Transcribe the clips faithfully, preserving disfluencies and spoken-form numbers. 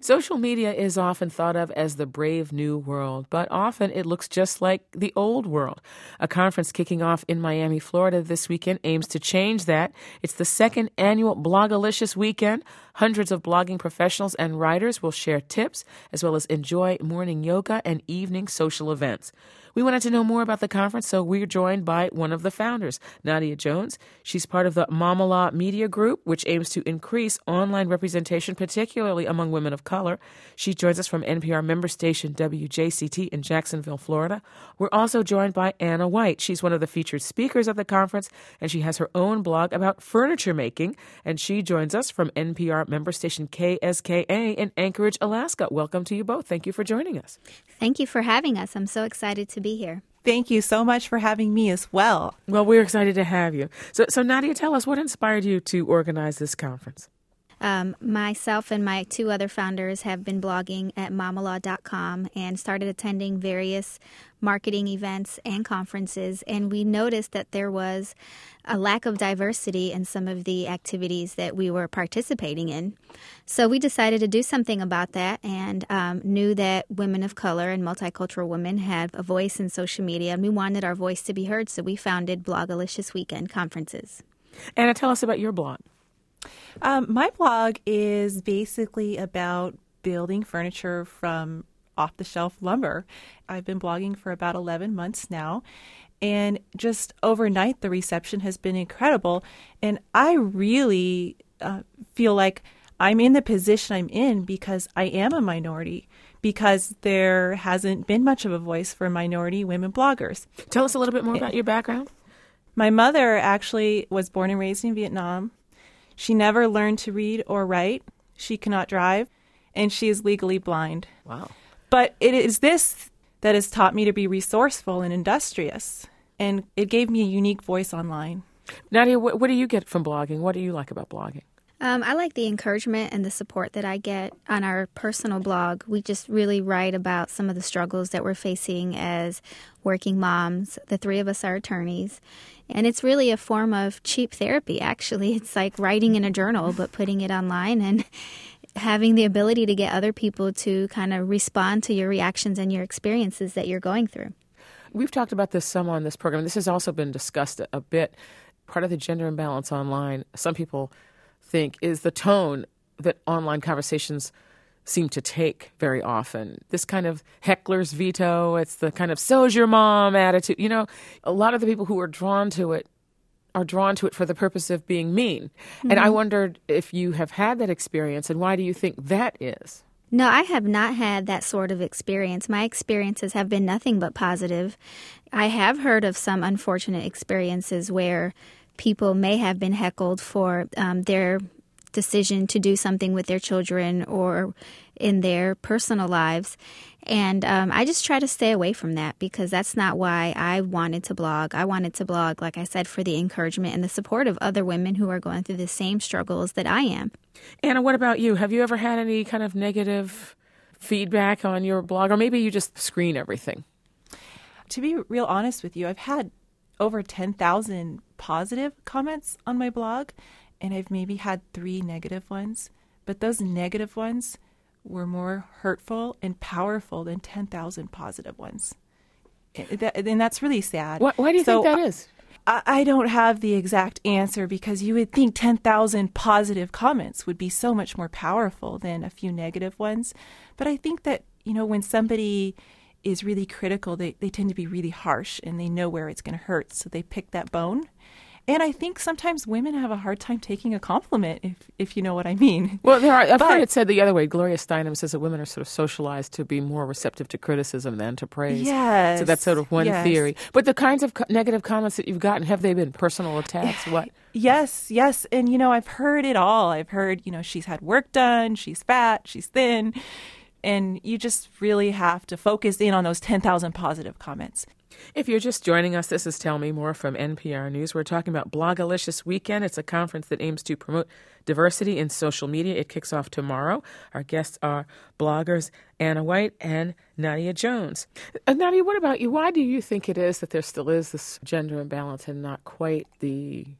Social media is often thought of as the brave new world, but often it looks just like the old world. A conference kicking off in Miami, Florida this weekend aims to change that. It's the second annual Blogalicious Weekend. Hundreds of blogging professionals and writers will share tips as well as enjoy morning yoga and evening social events. We wanted to know more about the conference, so we're joined by one of the founders, Nadia Jones. She's part of the Mamala Media Group, which aims to increase online representation, particularly among women of color. She joins us from N P R member station W J C T in Jacksonville, Florida. We're also joined by Anna White. She's one of the featured speakers at the conference, and she has her own blog about furniture making. And she joins us from N P R member station K S K A in Anchorage, Alaska. Welcome to you both. Thank you for joining us. Thank you for having us. I'm so excited to be here. Thank you so much for having me as well. Well, we're excited to have you. So, so Nadia, tell us, what inspired you to organize this conference? Um, myself and my two other founders have been blogging at mamalaw dot com and started attending various marketing events and conferences. And we noticed that there was a lack of diversity in some of the activities that we were participating in. So we decided to do something about that and um, knew that women of color and multicultural women have a voice in social media. And we wanted our voice to be heard. So we founded Blogalicious Weekend conferences. Anna, tell us about your blog. Um, my blog is basically about building furniture from off-the-shelf lumber. I've been blogging for about eleven months now, and just overnight the reception has been incredible. And I really uh, feel like I'm in the position I'm in because I am a minority, because there hasn't been much of a voice for minority women bloggers. Tell us a little bit more about your background. My mother actually was born and raised in Vietnam. She never learned to read or write. She cannot drive, and she is legally blind. Wow. But it is this that has taught me to be resourceful and industrious, and it gave me a unique voice online. Nadia, what, what do you get from blogging? What do you like about blogging? Um, I like the encouragement and the support that I get on our personal blog. We just really write about some of the struggles that we're facing as working moms. The three of us are attorneys. And it's really a form of cheap therapy, actually. It's like writing in a journal, but putting it online and having the ability to get other people to kind of respond to your reactions and your experiences that you're going through. We've talked about this some on this program. This has also been discussed a, a bit. Part of the gender imbalance online, some people think, is the tone that online conversations seem to take very often. This kind of heckler's veto, it's the kind of so's your mom attitude. You know, a lot of the people who are drawn to it are drawn to it for the purpose of being mean. Mm-hmm. And I wondered if you have had that experience, and why do you think that is? No, I have not had that sort of experience. My experiences have been nothing but positive. I have heard of some unfortunate experiences where people may have been heckled for um, their decision to do something with their children or in their personal lives. And um, I just try to stay away from that because that's not why I wanted to blog. I wanted to blog, like I said, for the encouragement and the support of other women who are going through the same struggles that I am. Anna, what about you? Have you ever had any kind of negative feedback on your blog? Or maybe you just screen everything? To be real honest with you, I've had over ten thousand positive comments on my blog, and I've maybe had three negative ones. But those negative ones were more hurtful and powerful than ten thousand positive ones. And that's really sad. Why, why do you so think that is? I, I don't have the exact answer, because you would think ten thousand positive comments would be so much more powerful than a few negative ones. But I think that, you know, when somebody is really critical, they, they tend to be really harsh, and they know where it's going to hurt, so they pick that bone. And I think sometimes women have a hard time taking a compliment, if if you know what I mean. Well, there are, I've but, heard it said the other way. Gloria Steinem says that women are sort of socialized to be more receptive to criticism than to praise. Yes. So that's sort of one yes. theory. But the kinds of co- negative comments that you've gotten, have they been personal attacks? What? Yes, yes. And, you know, I've heard it all. I've heard, you know, she's had work done, she's fat, she's thin. And you just really have to focus in on those ten thousand positive comments. If you're just joining us, this is Tell Me More from N P R News. We're talking about Blogalicious Weekend. It's a conference that aims to promote diversity in social media. It kicks off tomorrow. Our guests are bloggers Anna White and Nadia Jones. Uh, Nadia, what about you? Why do you think it is that there still is this gender imbalance and not quite the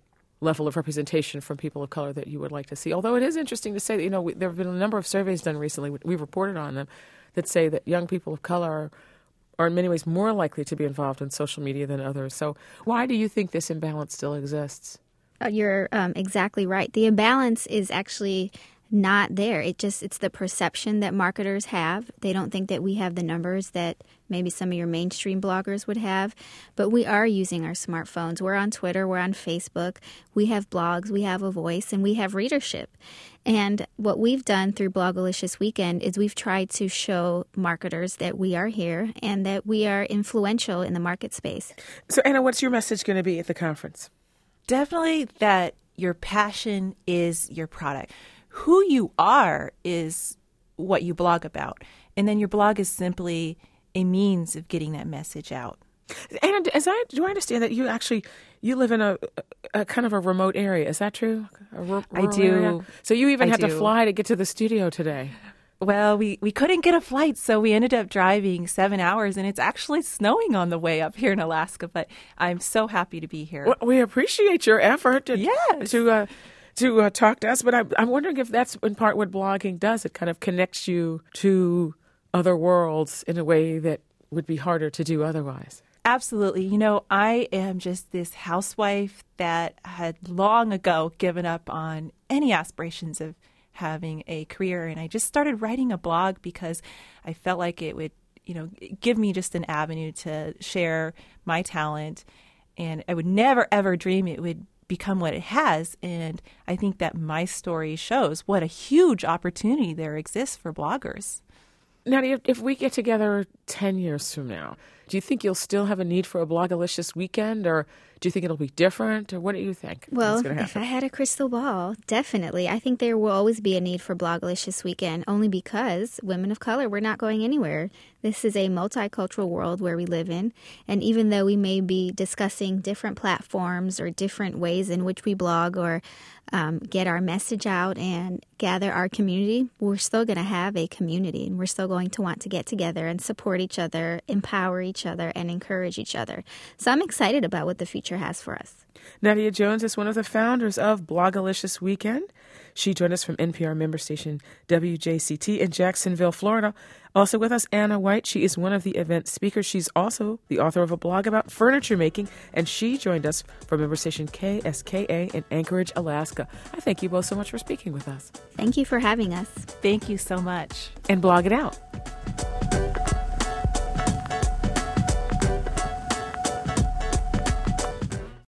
level of representation from people of color that you would like to see. Although it is interesting to say that, you know, we, there have been a number of surveys done recently, we've reported on them, that say that young people of color are, are in many ways more likely to be involved in social media than others. So why do you think this imbalance still exists? Uh, you're um, exactly right. The imbalance is actually not there. It just it's the perception that marketers have. They don't think that we have the numbers that maybe some of your mainstream bloggers would have. But we are using our smartphones. We're on Twitter. We're on Facebook. We have blogs. We have a voice, and we have readership. And what we've done through Blogalicious Weekend is we've tried to show marketers that we are here and that we are influential in the market space. So, Anna, what's your message going to be at the conference? Definitely that your passion is your product. Who you are is what you blog about. And then your blog is simply a means of getting that message out. And as I do I understand that you actually you live in a, a kind of a remote area. Is that true? A r- I do. Area? So you even I had do. to fly to get to the studio today. Well, we, we couldn't get a flight, so we ended up driving seven hours, and it's actually snowing on the way up here in Alaska, but I'm so happy to be here. Well, we appreciate your effort to, Yes. to uh, to uh, talk to us, but I'm, I'm wondering if that's in part what blogging does. It kind of connects you to other worlds in a way that would be harder to do otherwise. Absolutely. You know, I am just this housewife that had long ago given up on any aspirations of having a career, and I just started writing a blog because I felt like it would, you know, give me just an avenue to share my talent, and I would never, ever dream it would become what it has. And I think that my story shows what a huge opportunity there exists for bloggers. Now, if, if we get together ten years from now, do you think you'll still have a need for a Blogalicious Weekend, or do you think it'll be different, or what do you think? Well, is gonna if I happen? had a crystal ball, definitely. I think there will always be a need for Blogalicious Weekend, only because women of color, we're not going anywhere. This is a multicultural world where we live in, and even though we may be discussing different platforms or different ways in which we blog or um, get our message out and gather our community, we're still going to have a community, and we're still going to want to get together and support each other, empower each other, and encourage each other. So I'm excited about what the future has for us. Nadia Jones is one of the founders of Blogalicious Weekend. She joined us from N P R member station W J C T in Jacksonville, Florida. Also with us, Anna White. She is one of the event speakers. She's also the author of a blog about furniture making, and she joined us from member station K S K A in Anchorage, Alaska. I thank you both so much for speaking with us. Thank you for having us. Thank you so much. And blog it out.